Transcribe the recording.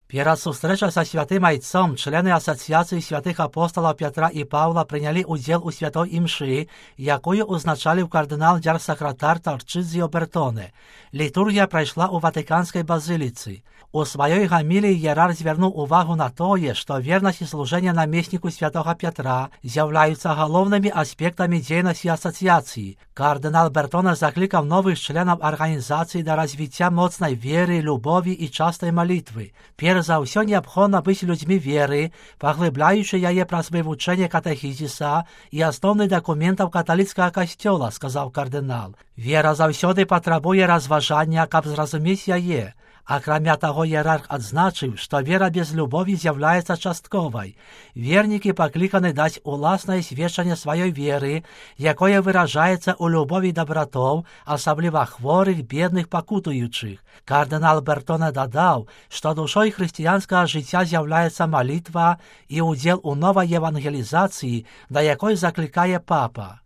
Перад сустрэчай са святым айцом члены асацыяцыі святых апосталаў Пятра і Паўла прынялі ўдзел у святой імшы, якую ўзначаліў кардынал-дзяржсакратар Тарчызіо Бертоне. Літургія прайшла ў Ватыканскай базыліцы. У сваёй гаміліі іерарх звярнуў увагу на тое, што вернасць і служэнне намесніку святога Пятра з'яўляюцца галоўнымі аспектамі дзейнасці асацыяцыі. Кардынал Бертоне заклікаў новых членаў арганізацыі да развіцця моцнай веры, любові і частай малітвы. Перш за ўсё неабходна быць людзьмі веры, паглыбляючы яе праз вывучэнне катэхізіса і асноўных дакументаў каталіцкага касцёла, сказаў кардынал. Вера заўсёды патрабуе разважання, каб зразумець яе. Акрамя таго, іерарх адзначыў, што вера без любові з'яўляецца частковай. Вернікі пакліканы даць уласнае сведчанне сваёй веры, якое выражаецца ў любові дабратоў, асабліва хворых, бедных, пакутуючых. Кардынал Бертоне дадаў, што душой хрысціянскага жыцця з'яўляецца малітва і ўдзел у новай евангелізацыі, да якой заклікае папа.